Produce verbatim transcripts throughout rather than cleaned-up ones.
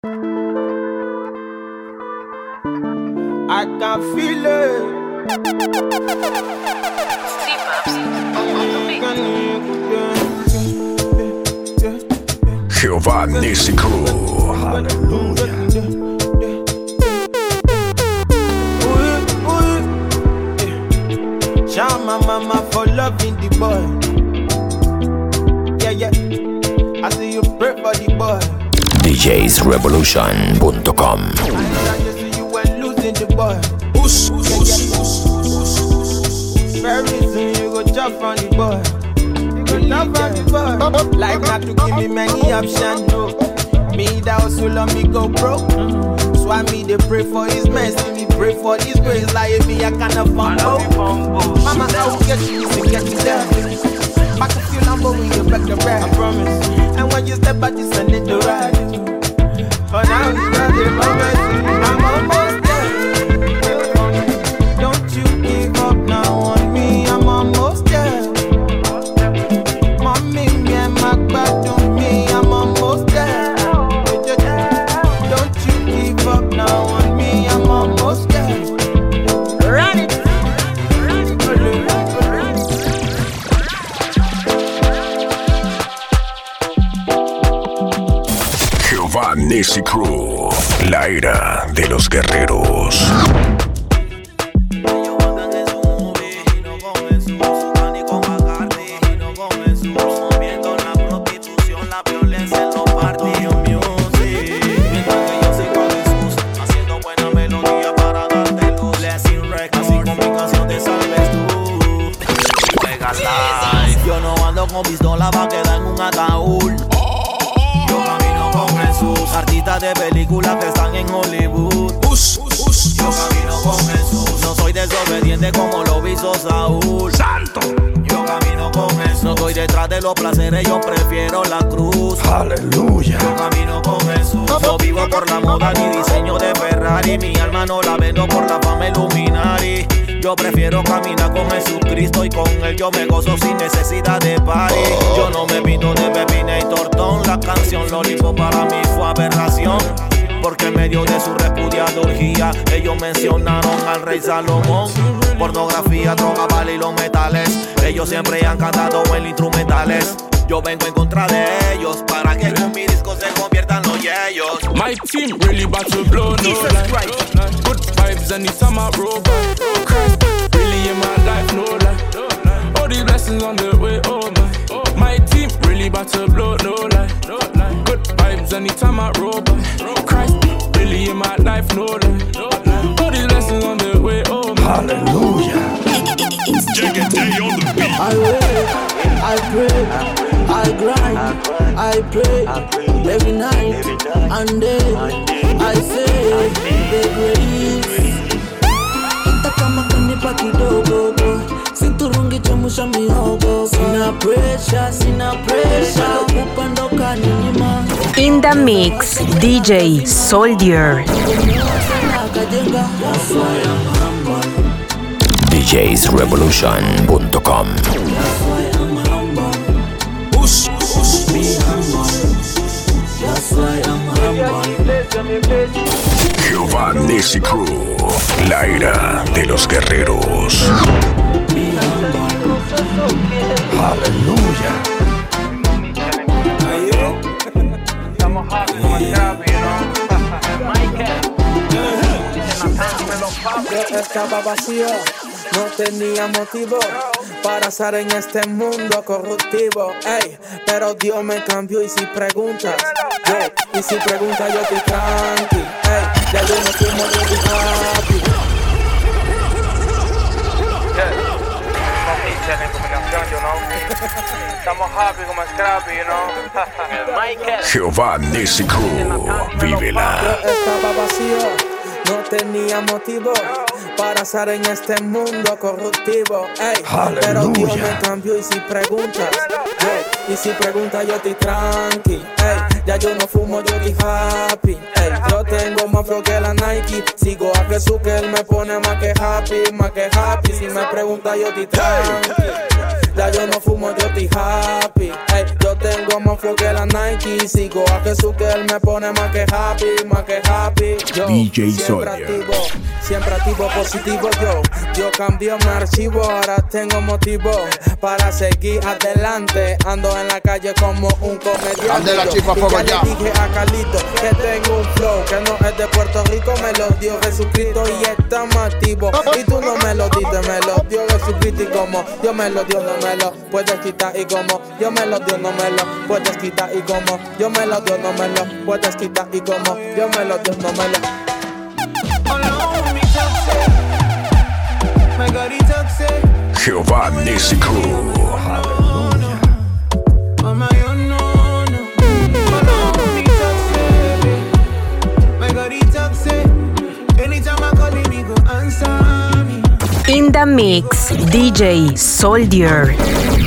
I can feel it. Steve Babs on the beat. Jehová Nissi Crew. Hallelujah. Shout my mama for loving the boy. Yeah, yeah. I see you pray for the boy. D Js Revolution punto com. I see you were losing the boy. Push, push, push. Very soon you go jump on the boy. You go jump on the boy. Like not to give me many options, no. Me that also love me go broke. So I me they pray for his mercy, me pray for his grace. Like me I cannot fumble. Mama I will get you, you get you there. Back to feel humble when you back the rap, I promise. And when you step out, you send it to ride. For now it's not the moment. I'm almost there. Don't you give up now on me. I'm almost there. Mommy, me and my back to me. I'm almost there. Don't you give up now on me. I'm almost there. Run it. Jehová Nissi Crew, la ira de los guerreros. Yo no ando con pistola pa' quedar en un ataúd. Yo camino con Jesús. Artistas de películas que están en Hollywood. Yo camino con Jesús. No soy desobediente como lo hizo Saúl. ¡Santo! Yo camino con Jesús. No estoy detrás de los placeres, yo prefiero la cruz. Aleluya. Yo camino con Jesús. No vivo por la moda ni diseño de Ferrari. Mi alma no la vendo por la fama Illuminati. Yo prefiero caminar con Jesucristo y con él yo me gozo sin necesidad de party. Yo no me pinto de pepina y tortón. La canción Lollipop para mí fue aberración, porque en medio de su repudiada orgía ellos mencionaron al rey Salomón. Pornografía, droga, bala y los metales. Ellos siempre han cantado en instrumentales. Yo vengo en contra de ellos para que con mi disco se conviertan los yeyos. My team really about to blow, no Jesus lie. Christ. Good vibes anytime I roll by. Christ, really in my life, no lie. All these blessings on the way, oh my. My team really about to blow, no lie. Good vibes anytime I roll by. Christ, really in my life, no lie. All these blessings on the way, oh my. Hallelujah. I wait, I pray, I grind, I pray, every night and day. I say the grace. Hata kama kunipa kidogo, siturungi chamusha mihogo. Sina pressure, sina pressure, kupandoka nilima. In the mix, D J Soldier. D Js Revolution punto com. Jehová Nissi Crew, la ira de los guerreros. Aleluya. Estamos happy como el Capi, ¿no? Yo estaba vacío, no tenía motivo para estar en este mundo corruptivo, ey, pero Dios me cambió y si preguntas, yo, y si preguntas yo estoy tranqui, ey, ya yo no fumo, yo estoy happy. Yeah. Con mi challenge, con mi canción, you know. Estamos happy como el Scrappy, you know. Jehová Nissi Crew, vívela. Yo estaba vacío, no tenía motivo para estar en este mundo corruptivo, ey, pero Dios me cambió y si preguntas, yo, y si preguntas yo estoy tranqui, ey, ya yo no fumo, yo estoy happy, ey, yo tengo más flow que la Nike, sigo a Jesús que él me pone más que happy, más que happy, si me preguntas yo estoy tranqui, ya yo no fumo, yo estoy happy, ey, yo tengo tengo más flow que la Nike. Sigo a Jesús que él me pone más que happy, más que happy. Yo, D J siempre Soldier. activo, siempre activo, positivo yo. Yo cambié mi archivo, ahora tengo motivo para seguir adelante. Ando en la calle como un comediante. Ande la chifa, Y fuego ya ya. le dije a Carlito que tengo un flow que no es de Puerto Rico, me lo dio Jesucristo y estamos activos. Y tú no me lo diste, me lo dio Jesucristo y como Dios me lo dio, no me lo puedes quitar. Y como Dios me lo dio, no me lo puedes quitar. Y como Dios me lo dio, no me lo puedes quitar. Y como Dios me lo dio, no me lo. Jehová Nisi Crew. In the mix, D J Soldier.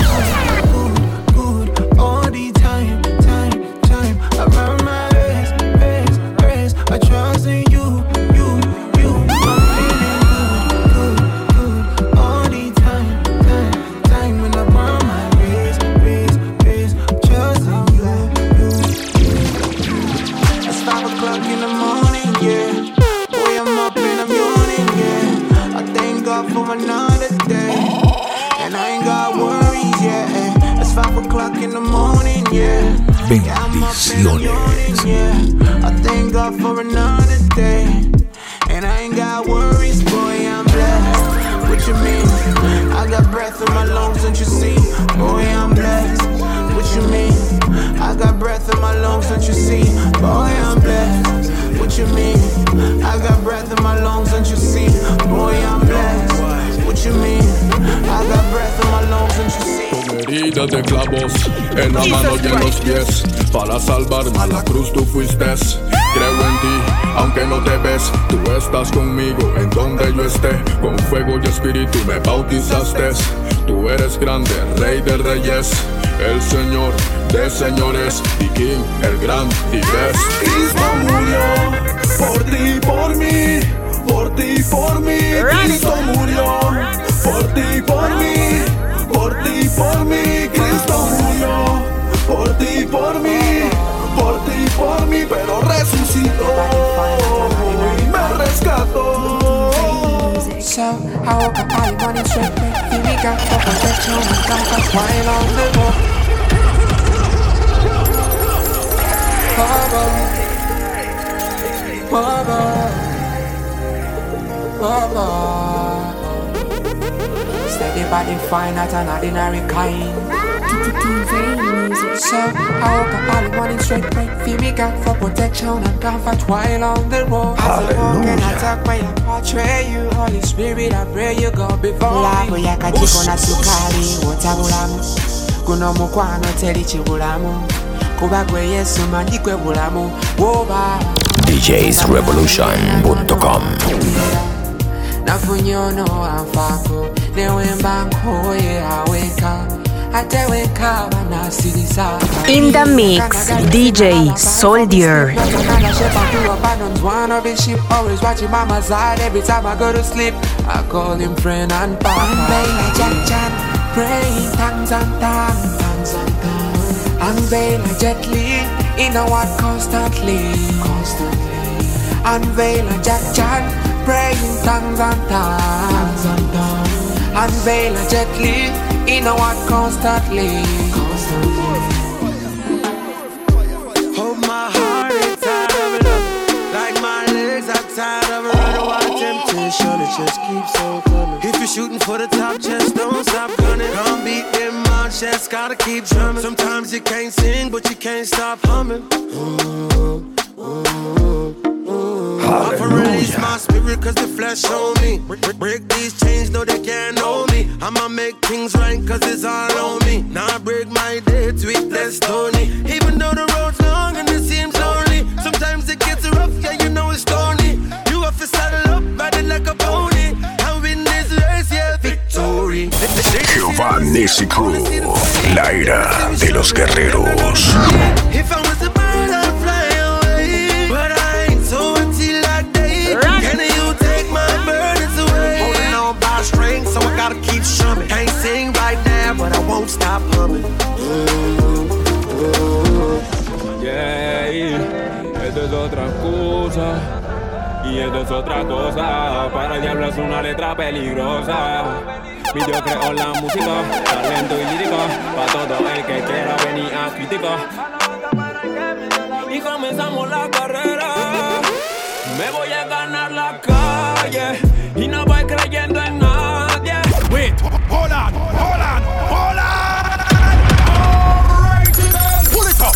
Bendiciones. I thank God for another day, and I ain't got worries, boy, I'm blessed. What you mean? I got breath in my lungs, don't you see? Boy, I'm blessed. What you mean? I got breath in my lungs, don't you see? Boy, I'm blessed. What you mean? I got breath in my lungs, don't you see? Boy, I'm blessed. What you mean? I got breath in my lungs, don't you see? Con heridas de clavos en la mano y en los pies, para salvarme a la cruz tú fuiste. Creo en ti, aunque no te ves, tú estás conmigo en donde yo esté. Con fuego y espíritu me bautizaste. Tú eres grande, rey de reyes, el señor de señores, y King, el gran y best. Cristo murió por ti, por mí, por ti, por mí. Cristo murió por ti, por mí, por ti, por mí. Cristo murió por ti, por mí, por ti, por mí. Pero resucitó y me rescató. So I woke up early morning straight, feel me got for protection and comfort while on the road. Oh boy, oh boy, oh boy. Steady body fine, not an ordinary kind. So I woke up early morning straight, feel me got for protection and comfort while on the road. As I walk and I talk when I portray you, Holy Spirit, I pray you go before me. Labo yakachiko na sukali, wotabulamu kuno mukwano teri chibulamu kuba gwe Yesu mandikwe bulamu woba D Js Revolution punto com. nafunyono anfako newemba nkoye aweka. In the mix, D J Soldier. One of his sheep always watching by my side every time I go to sleep. I call him friend and papa. Praying tongues and tongues, tongues and tongues. Unveil gently, in a what constantly, constantly. Unveil a Jack Chan, praying tongues and tongues and tongues. Unveil gently, in a what constantly, constantly. Hold my heart is tired of love, like my legs are tired of running. Why temptation it just keeps on coming. If you're shooting for the top, just don't stop gunning. Come beat in my chest, gotta keep drumming. Sometimes you can't sing, but you can't stop humming. Mm-hmm. Mm-hmm. I release my spirit cause the flesh on me. Break, break these chains, no they can't hold me. I'ma make things right cause it's all on me. Now I break my day, tweet less Tony. Even though the road's long and it seems lonely, sometimes it gets rough, yeah you know it's stony. You have to saddle up, riding like a pony. And win this race, yeah, victory. Jehová Nisi Crew, la ira de los guerreros. If I was a bird, I'd fly away, but I ain't so empty like they. Can you take my burdens away? Holding on by a string, so I gotta keep strumming. Can't sing right now, but I won't stop humming. Mm-hmm. excusa. Y esto es otra cosa, para el diablo es una letra peligrosa. Y yo creo la música, talento y lírica, pa' todo el que quiera venir a criticar. Y comenzamos la carrera, me voy a ganar la calle, y no voy creyendo en nadie. Wait, hold on, hold on, hold on. Alright, pull it up.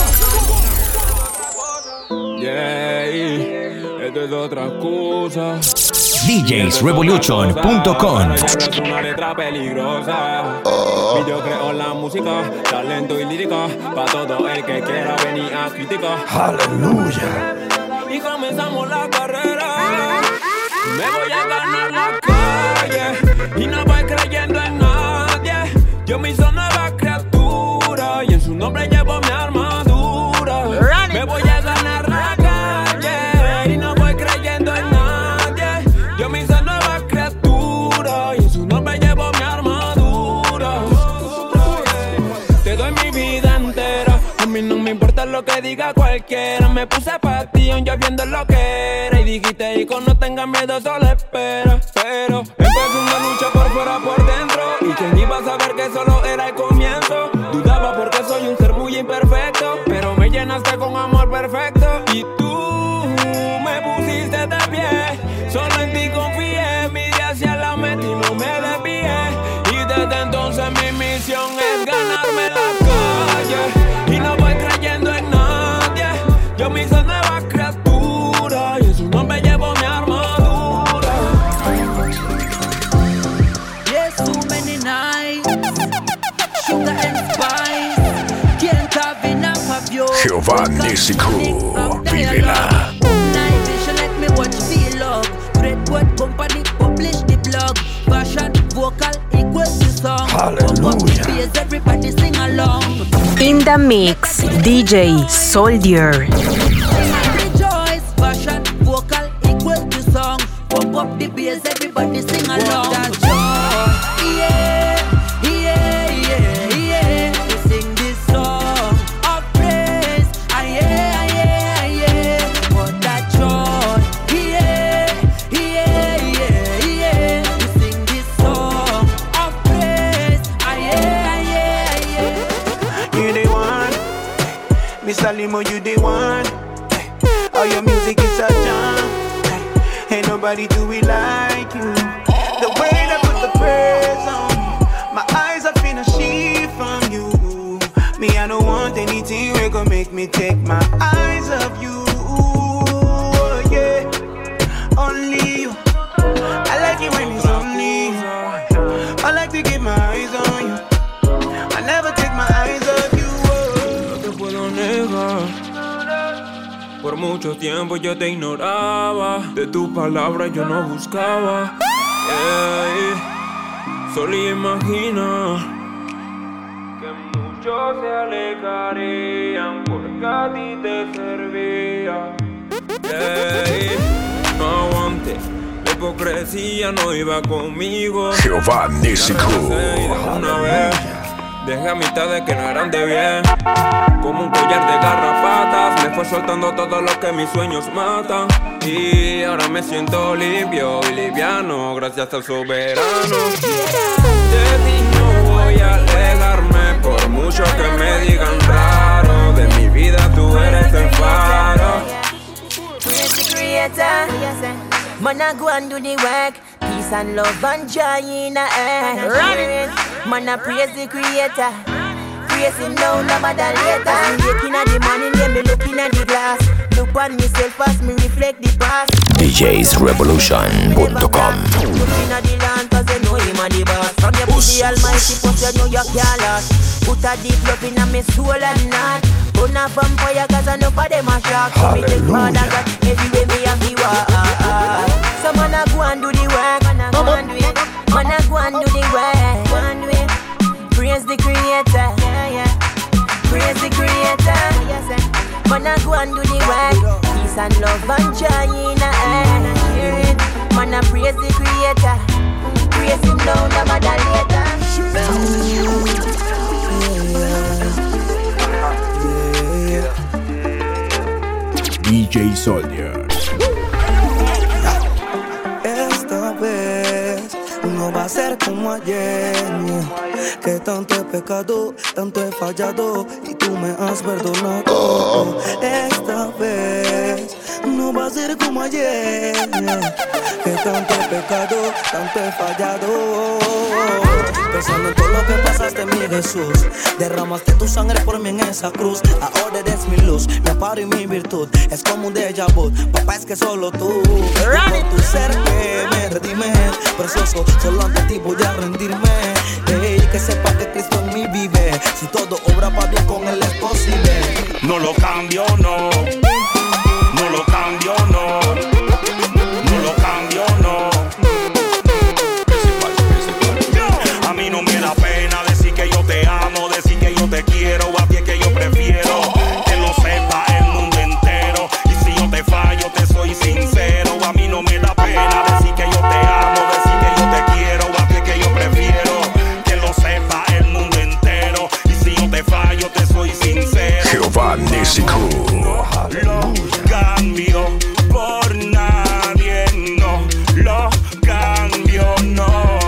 Yeah, esto es otra excusa. D Js Revolution punto com. Es una letra peligrosa. Y yo creo la música, talento y lírica, pa' todo el que quiera venir a criticar. Aleluya. Y comenzamos la carrera, me voy a ganar la calle, y no voy creyendo en nadie. Yo me hizo nueva criatura, y en su nombre llevo mi armadura. Me voy a ganar la calle, y no voy creyendo en nadie. Yo me hice nueva criatura, y en su nombre llevo mi armadura. Te doy mi vida entera, a mí no me importa lo que diga cualquiera. Me puse patillón, yo viendo lo que era, y dijiste, hijo, no tengas miedo, solo espera. Pero empezó una lucha por fuera, por dentro, y quién iba a saber que solo era el comienzo. Dudaba porque soy un ser muy imperfecto, pero me llenaste con amor perfecto. Y tú me pusiste de pie, solo en ti confié, miré hacia la meta y no me desvié. Y desde entonces mi misión es ganarme la calle, y no voy creyendo en nadie. Yo me hice nueva criatura, y en su nombre llevo mi armadura. Yes, too many nights, sugar and spice, can't have enough of you. Jehová Nissi Crew, vívela. Night vision, let me watch feel love. Redwood Company publish the blog. Fashion, vocal, equals to song. Hallelujah. Everybody sing along. In the mix, D J Soldier. Rejoice, fashion, vocal, equals to song. Pump up the bass, everybody sing along. That joy, yeah, yeah, yeah, yeah. We sing this song of praise, ah yeah, ah yeah, ah yeah. What that joy, yeah, yeah, yeah, yeah. We sing this song of praise, ah yeah, ah yeah, ah yeah. You the one, Mister Limo, you the one. All your music is a jam. Ain't nobody do it like you. The way that put the praise on you, my eyes are finna shift from you. Me, I don't want anything that gon' make me take my eyes off you. Oh, yeah, only you. I like it when it's only you. I like to get my eyes on you. I never take my eyes off you. Oh. No te puedo negar, por mucho tiempo yo te ignoraba. De tu palabra yo no buscaba. Yeah. Solo imagina que muchos se alejarían porque a ti te servía. Yeah. No aguante, la hipocresía no iba conmigo. Jehová Nissi Crew. Una vez dejé amistades que no eran de bien, como un collar de garrapatas. Me fue soltando todo lo que mis sueños matan, y ahora me siento limpio y liviano gracias al soberano. De ti no voy a alejarme, por mucho que me digan raro. De mi vida tú eres el faro. Man, I go and do the work. Peace and love and joy in the air. Running. Man, I praise the Creator. Praise Him now, no matter later. Me waking at the morning, yeah, me looking at the glass. Look on myself as me reflect the past. D Js Revolution punto com. Looking at the land cause you know Him a the boss. From your put the Almighty, but you know you can't last. Put a deep love in my soul and not. Put a vampire cause I know for them a shock. So me take Father God everywhere me have to walk. So man I go and do the work. Man I go and do it. Man I go and do the work. Go and do it. Praise the Creator. Yeah, yeah. Praise the Creator. Yes, eh. Man I go and do the work. Peace and love and joy in the air. Hear it. Man I praise the Creator. Praise Him now, no matter later. D J Soldier. Esta vez no va a ser como ayer, que tanto he pecado, tanto he fallado y tú me has perdonado. Esta vez no va a ser como ayer, que tanto he pecado, tanto he fallado. Pensando en todo lo que pasaste, mi Jesús, derramaste tu sangre por mí en esa cruz. Ahora eres mi luz, mi amparo y mi virtud. Es como un déjà vu, papá, es que solo tú, por tu ser que me redime, precioso, solo ante ti voy a rendirme. Hey, que sepa que Cristo en mí vive, si todo obra para bien con él es posible. No lo cambio, no, no lo cambio, no, no lo cambio, no. A mí no me da pena decir que yo te amo, decir que yo te quiero, a ti es que yo prefiero que lo sepa el mundo entero. Y si yo te fallo, te soy sincero. A mí no me da pena decir que yo te amo, decir que yo te quiero, a ti es que yo prefiero que lo sepa el mundo entero. Y si yo te fallo, te soy sincero. Jehová Nesico. Lo cambio por nadie, no lo cambio, no.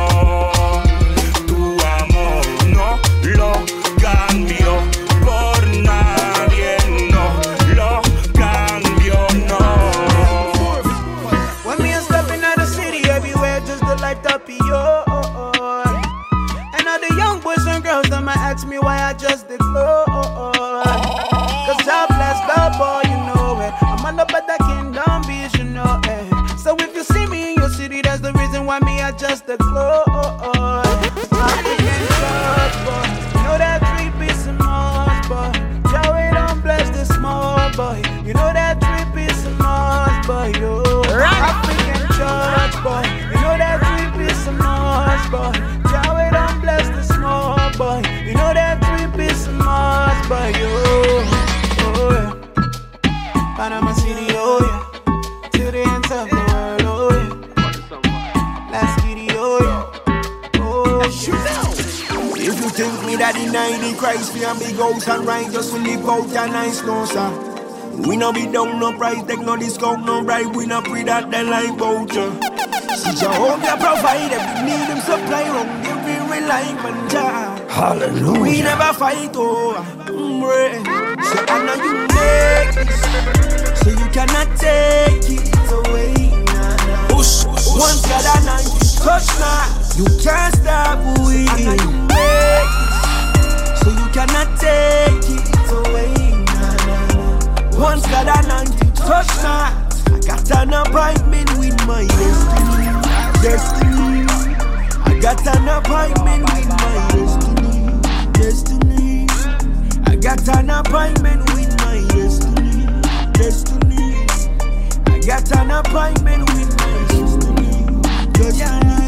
Ask me why I just declare, cause I bless the boy, you know it. I'm on the better kingdom beach, you know it. So if you see me in your city, that's the reason why me I just declare. African church boy, you know that three piece of Mars boy. Joey don't bless the small boy, you know that three piece of Mars boy, yo. African church boy, you know that three piece of Mars boy. Joey don't bless the small boy, you know that three piece of Mars boy, yo. Oh yeah, Panama City, oh yeah, to the ends of the world, oh yeah. Let's get it, oh yeah, oh yeah. If you think me that deny the Christ, we and big house and righteous, we live out a nice no sir. We no be down, no price, take no discount, no bribe. We no pre that they like voucher. See Jehovah provide every need him supply wrong, every rely man jar. Hallelujah. We never fight over. Mm, so I know you make it, so you cannot take it away. Nah, nah. Push, push. Once God and I touch now, you can't stop we. I know you make it, so you cannot take it away. Nah, nah, nah. Once God and I touch now, I got an appointment with my destiny. Destiny. I got an appointment with my destiny. Destiny. I got an appointment with my destiny. Destiny. I got an appointment with my destiny. Destiny.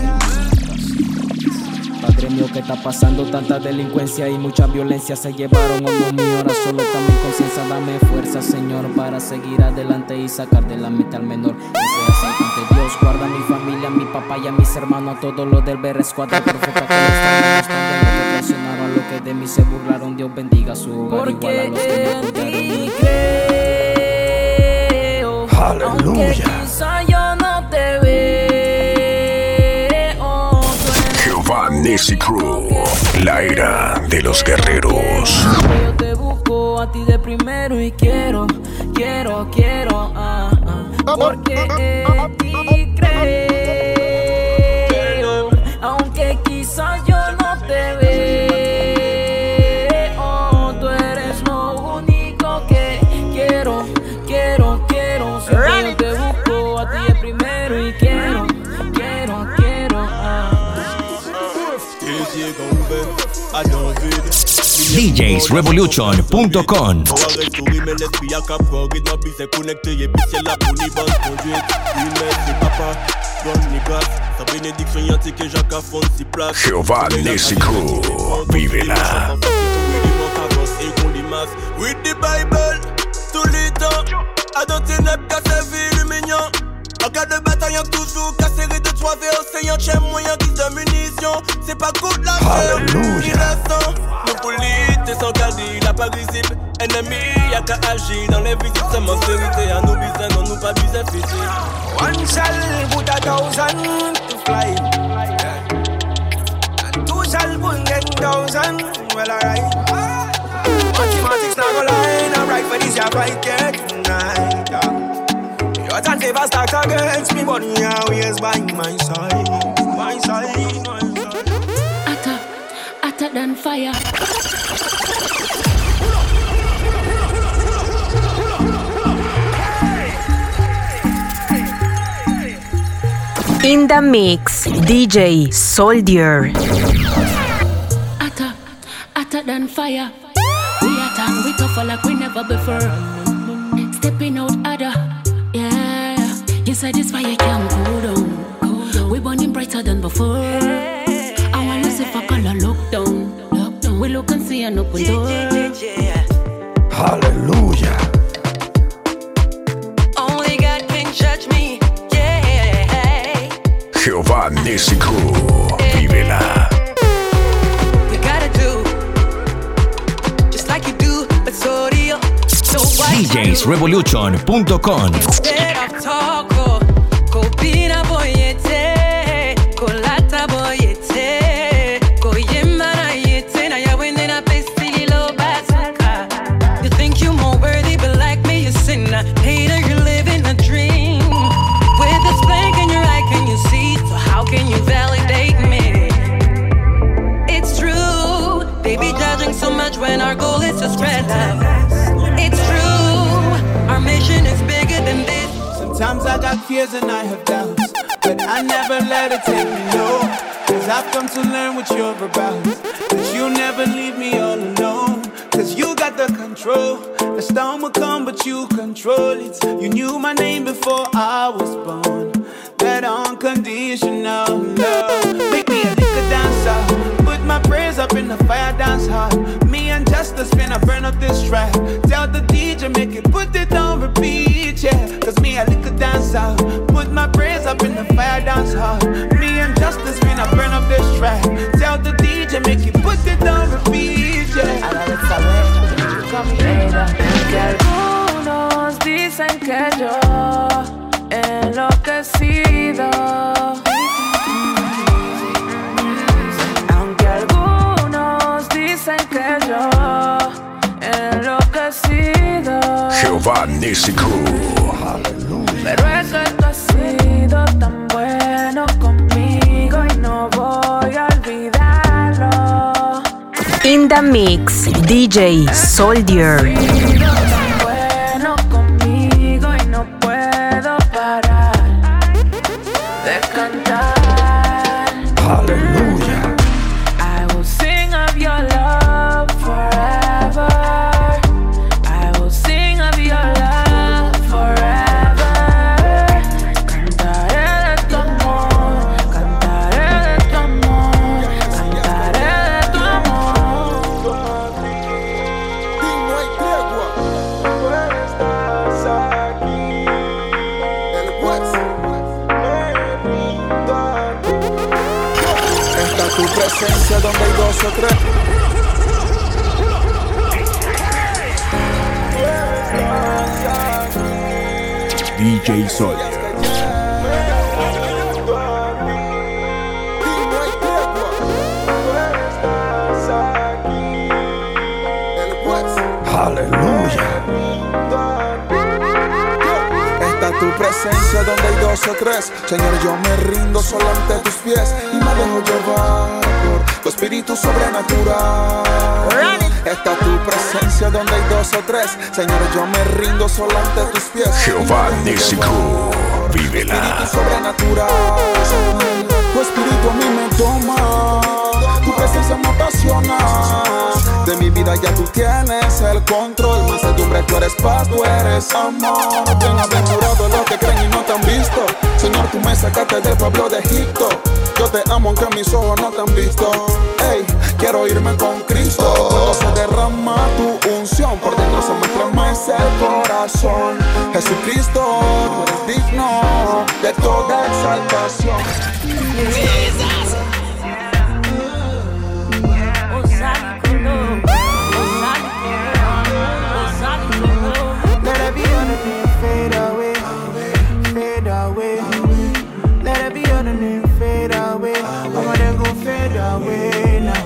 Padre mío, ¿qué está pasando? Tanta delincuencia y mucha violencia se llevaron. Oh Dios mío, ahora solo está mi conciencia. Dame fuerza, Señor, para seguir adelante y sacar de la mente al menor. Que sea salvante. Dios, guarda a mi familia, a mi papá y a mis hermanos, a todos los del Ver Escuadra, profeta que los también que traicionaron, a los que de mí se burlaron. Dios bendiga su hogar, igual a los que me apoyaron. Creo, aleluya. Aunque quizá yo no te veo. Nesi Crew, la era de los guerreros. Yo te busco a ti de primero y quiero, quiero, quiero, ah, ah, porque en ti creo, aunque quizás yo no te veo, tú eres lo único que quiero, quiero, quiero. Si yo te busco a ti de primero y quiero, quiero, quiero, ah. D Js Revolution punto com. Jehová Nesico, vívela. With the Bible, tout le temps, à dans tes nèbres, qu'à servir le mignon. Regarde le bataillon toujours cassé de trois V O C, chez moyen qui de munitions. C'est pas good la paix, il reste. Mon police, t'es sans garder, il a pas visible. Ennemi, y'a n'a qu'à agir. Dans les visites, c'est ma vérité. À nous business, non, nous pas business physique. One shall put a thousand to fly. Yeah. And two shall put ten thousand. Well, alright. Mathematics not go line. I'm right for this, yeah, right here tonight. Yeah. Your time never stacked against me, but you always by my side. My side, my side. Hotter, hotter than fire. In the mix, D J Soldier. Hotter, hotter than fire. We hotter and we tougher like we never before. Stepping out other, yeah. You said this fire can't go down. Go down. We burning brighter than before. I want to see if I color look down. Look down. We look and see an open door. Hallelujah. Only God can judge me. Jehová Nesico, vívela. We gotta do just like you do, but so do you. So D Js Revolution punto com. Instead of talk, copina boyete, colata boyete, koyemana yete, na ya wende na pestili lo basaka. You think you more worthy, but like me, you sinner. Hater, you're living a dream. With this blank in your eye, can you see? So how can you validate me? It's true, they be judging so much when our goal is to spread love. It's true, our mission is bigger than this. Sometimes I got fears and I have doubts, but I never let it take me low. Cause I've come to learn what you're about. That you'll never leave me all alone. Cause you got the control. The storm will come but you control it. You knew my name before I was born. That unconditional love. Make me a liquor dancer. Put my prayers up in the fire dance hall. Me and Justice finna burn up this track. Tell the D J make it put it on repeat, yeah. Cause me a liquor dancer. Put my prayers up in the fire dance hall. Me and Justice finna burn up this track. Tell the D J make it put it on repeat, yeah. Que algunos dicen que yo he enloquecido, aunque algunos dicen que yo he enloquecido. Jehová Nesico. Pero es que tú has sido tan bueno conmigo y no voy a olvidarlo. In the mix, D J Soldier. Tan bueno conmigo y no puedo parar de cantar. Hallelujah. I will sing of your love forever. I will sing of your love forever. Cantaré de tu amor, cantaré de tu amor, cantaré de tu amor. No hay tregua. Tú estás aquí. El West. Está tu presencia donde hay dos o tres. D J Soldier. Aleluya. Está tu presencia donde hay dos o tres. Señor, yo me rindo solo ante tus pies y me dejo llevar por tu espíritu sobrenatural. Está tu presencia donde hay dos o tres. Señor, yo me rindo solo ante tus pies. Jehová Nesico, vívela. Espíritu sobrenatural. Tu espíritu a mí me toma. Tu presencia me apasiona. De mi vida ya tú tienes el control. Mansedumbre, tú eres paz, tú eres amor. Bienaventurado los que creen y no te han visto. Señor, tú me sacaste del pueblo de Egipto. Yo te amo aunque mis ojos no te han visto. Ey, quiero irme con Cristo. Cuando se derrama tu unción, por dentro se me estremece el corazón. Jesucristo, tú eres digno de toda exaltación. Jesus. Osalico, Osalico, Osalico. my way now.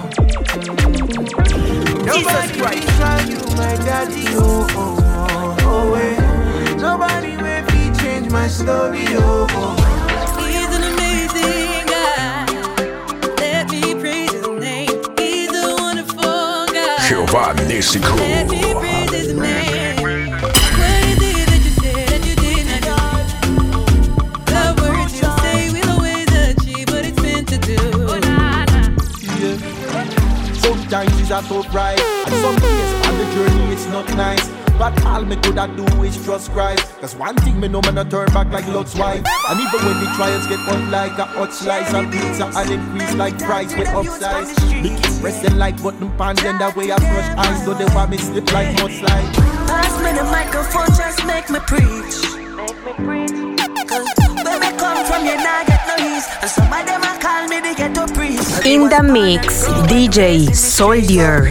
Nobody will try you, my daddy, oh, oh, oh, oh, eh. Nobody will be change my story, oh, oh. He's an amazing guy. Let me praise his name. He's a wonderful guy. Jehová Nessico. Let me praise his name. What is it that you said that you did not do? The words you say will always achieve what it's meant to do. Yeah. Sometimes it's a tough ride, and some days on the journey it's not nice. But all me coulda do is trust Christ. Cause one thing me know, me not turn back like Lot's wife. And even when the trials get hot like a hot slice, and pizza and increase like price with upsize. Me keep pressing like button pan, then that way I crush eyes. So they want me slip like mudslide. Pass me the microphone, just make me preach. Make me preach. Cause when me come from you, now get no ease. And some of them a call me the ghetto priest. In the mix, D J Soldier.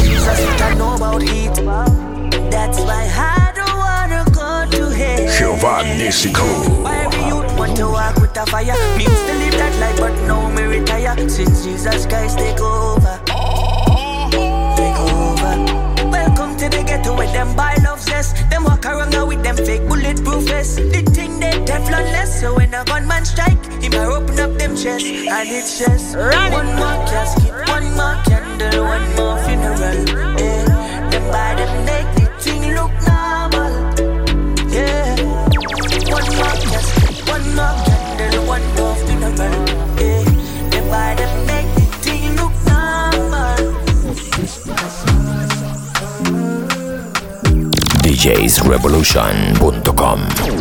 That's why I don't wanna go to hell. Jehová Nessico. Every youth want to walk with a fire. Me used to live that life, but now me retire. Since Jesus Christ take over, take over. Welcome to the ghetto where them buy love zest. Them walk around now with them fake bulletproof vests. The thing they Teflonless, so when a gunman strike, he might open up them chests and it's just one more casket, one more candle, one more funeral. Yeah. Them by them make the thing look normal. Yeah. One more casket, one more candle, one more funeral. Yeah. Them by them make the thing look normal. D Js Revolution punto com.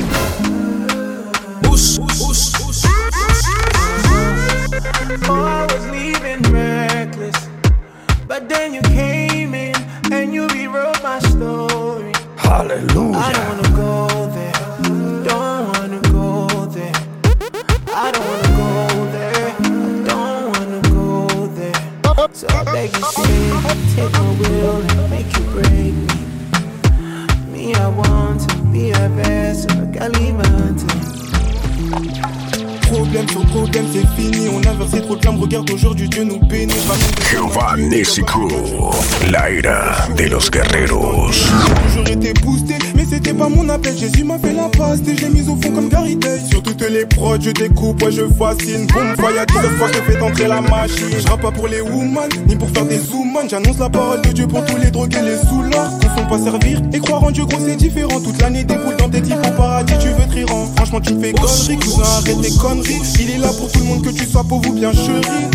Oh, I was leaving reckless, but then you came in and you rewrote my story. Hallelujah. I don't wanna go there, don't wanna go there. I don't wanna go there, I don't wanna go there. So I beg you, say, take my will and make you break me. Me, I want to be a vessel, a Galimante. Problème sur problème, c'est fini. On a versé trop de larmes, regarde aujourd'hui Dieu nous bénit. Jehová Nessico, la ira de los guerreros. J'ai toujours été boosté, mais c'était pas mon appel. Jésus m'a fait la passe et je l'ai mise au fond comme Gary Day. Sur toutes les prods, je découpe, ouais, je fascine. Boum, fois y'a dix-neuf fois que fait entrer la machine. Je rappe pas pour les woman, ni pour faire des zoomans. J'annonce la parole de Dieu pour tous les drogués, les soulards. Confond pas servir et croire en Dieu, gros, c'est différent. Toute l'année déboule dans tes types au paradis, tu veux te rire en. Franchement, tu me fais connerie, cousin, arrête tes conneries. Il est là pour tout le monde, que tu sois pauvre ou bien chéri.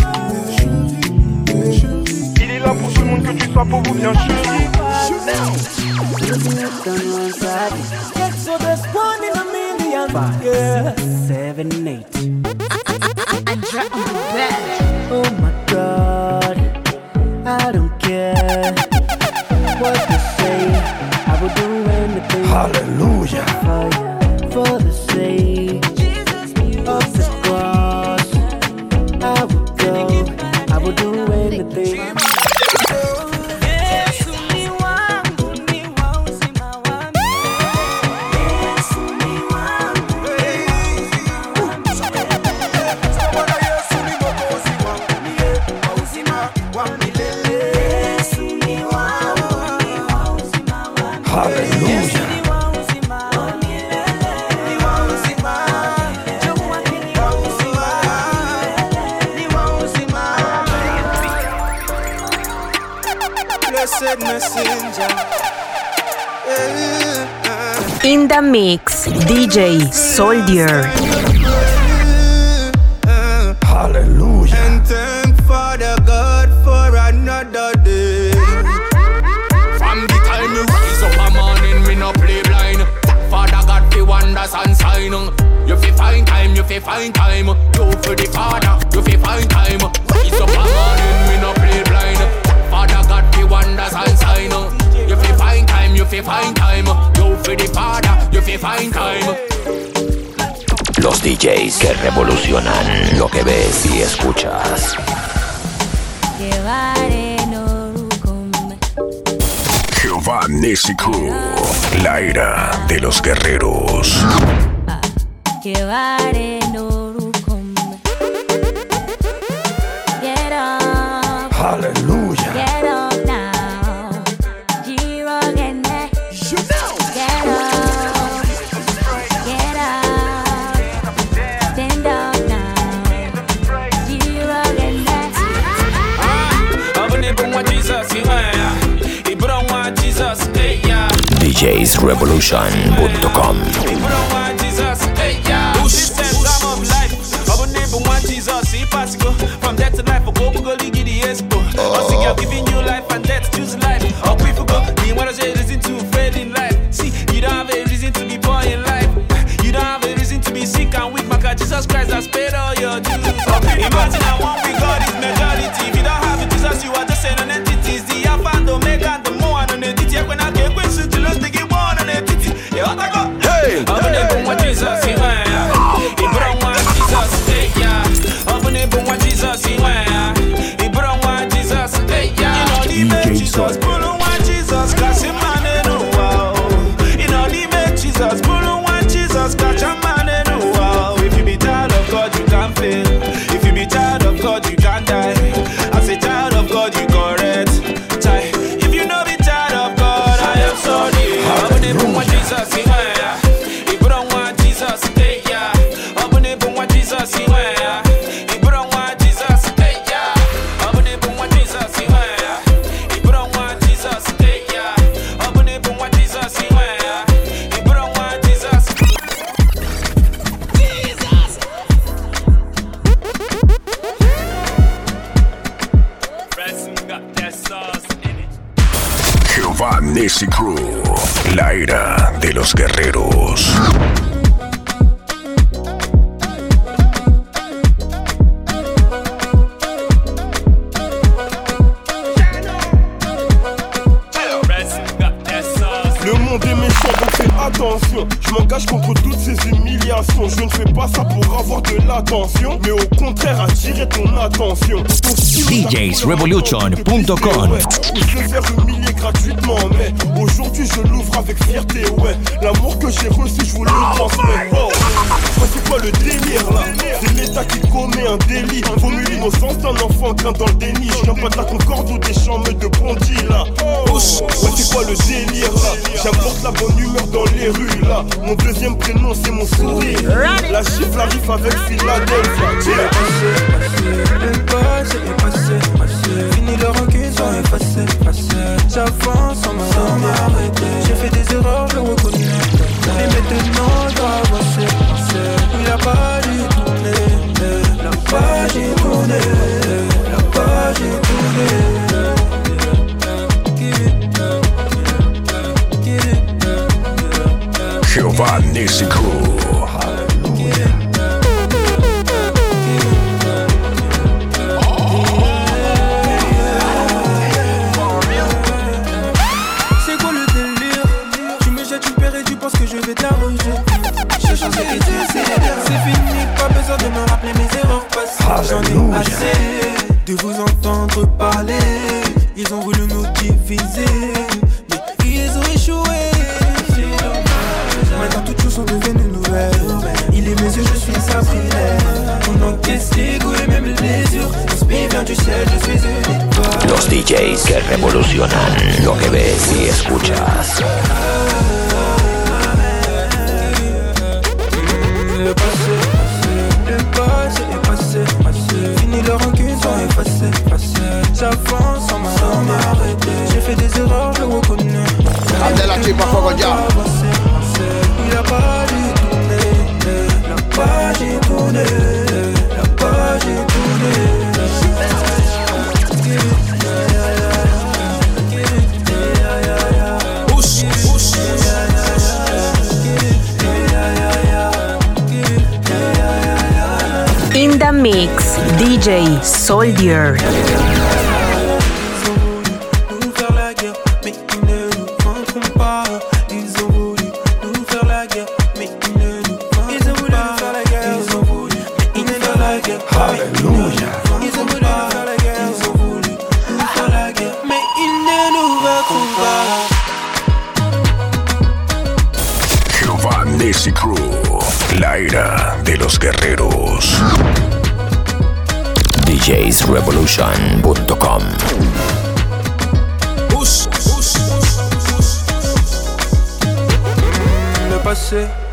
Il est là pour tout le monde, que tu sois pauvre ou bien chéri. So there's one in a million. Five, yeah. seven, eight. I drop on the bed. Oh my God, I don't care what you say. I will do anything. Hallelujah. For you, for the sake of the cross. I will go. I will do anything. In the mix, D J Soldier. Hallelujah. And thank Father God for another day. From the time you rise up a morning, me no play blind. Father God fi wonders and sign. You fi find time, you fi find time. Do for the Father, you fi find time. Rise up a morning, me no play blind. Father God fi wonders and sign. You fi find time, you fi find time. Do for the Father, you fi find time. Los D Js que revolucionan lo que ves y escuchas. Jehová Nessico, la ira de los guerreros. Llevaré no rucom. Get on. Hallelujah. Get up now. G-Rock and that. You know. Get up. Get up. Stand up now. G-Rock and that. Abone pour moi Jesus, yeah. Et pour moi Jesus, hey yeah. D Js Revolution punto com. Et pour moi Jesus, hey yeah. This is time of life. Abone pour moi Jesus, see pass go from death to life. Go go league the expo. I see God giving you life and death choose life. Up we go. You wanna say reason to fail in life. See, you don't have a reason to be poor in life. You don't have a reason to be sick and weak. Because Jesus Christ has paid all your dues. Imagine I want we God is majority. If you don't have it, Jesus, you are just an entity. The Alpha and Omega and the more and on the T. When I get questions to lose the game one on the T. Yeah, what I got? Hey! Abone pour moi Jesus, yeah. Et pour moi Jesus, hey yeah. Abone pour moi Jesus, yeah. Et pour moi Jesus, hey yeah. You know the Jesus, pour moi Jesus, cause him man in the wow. You know the Jesus, pour moi Jesus, cause him man in the wow. If you be child of God, you can't fail. If you be child of God, you can't die. As a child of God, you correct. Child, if you know be child of God, I am sorry. Abone pour moi Jesus, yeah. Et pour moi Jesus, hey yeah. Abone pour moi Jesus, yeah. Et pour moi Jesus, hey yeah. Abone pour moi Jesus, yeah. Et pour moi Jesus, hey yeah. Abone pour moi Jesus, yeah. Et pour moi Jesus. Jesus. Got that sauce in it. Jehová Nissi Crew, la era de los guerreros. Le monde est méchant donc fais attention. Je m'engage contre toutes ces humiliations. Je ne fais pas ça pour avoir de l'attention, mais au contraire attirer ton attention. D Js Revolution punto com. Je vais faire humilier gratuitement, mais aujourd'hui je l'ouvre avec fierté, ouais. L'amour que j'ai reçu, je vous le transmets. Oh, c'est quoi le délire là? C'est l'État qui commet un délit. Vaut mieux l'innocence d'un enfant qu'un dans le déni. Je viens pas de la Concorde ou des chambres de bandits là. Oh, ouais, c'est quoi le délire là? J'apporte la bonne humeur dans les rues là. Mon deuxième prénom c'est mon sourire. La chiffre arrive avec Philadelphia. Le passé est passé, passé. Fini le rancune, sont effacés, effacés. J'avance sans m'arrêter. J'ai fait des erreurs, je le reconnais. Et maintenant je dois avancer, avancer. Oui, la page est tournée, la page est tournée, la page est tournée. Jehová Nissi Crew. C'est quoi le délire? Tu me jettes une paire et tu penses que je vais te la rejeter. J'ai changé et Dieu c'est c'est fini, pas besoin de me rappeler mes erreurs passées. J'en ai assez de vous entendre parler. Ils ont voulu nous diviser, mais ils ont échoué. Maintenant toutes choses sont devenues nouvelles. Il est mes yeux, je suis sa prière. On encaisse les goûts et même les yeux. Inspire vient du ciel, je suis une étoile. Los D Js que revolucionan lo que ves y escuchas. Le passé, le passé est passé, passé. Fini le rancune, sont effacés, effacés. J'avance sans m'arrêter. J'ai fait des erreurs, je le reconnais. Abdel Hakim Mafogodia. Oui, la page est tournée, la page est tournée, la page est tournée. In the mix, D J Soldier. Nous faire la guerre, mais ils ne nous vaincront pas. Ils ont voulu nous faire la guerre, mais ils ne nous vaincront pas. Ils ont voulu nous faire la guerre, ils ont voulu, ils nous faire la guerre. Alléluia. Ils ont voulu nous faire la guerre, ils ont voulu nous faire la guerre, mais ils ne nous vaincront pas. Jehová Nissi Crew, la era de los guerreros. D D Js revolution punto com. Le passé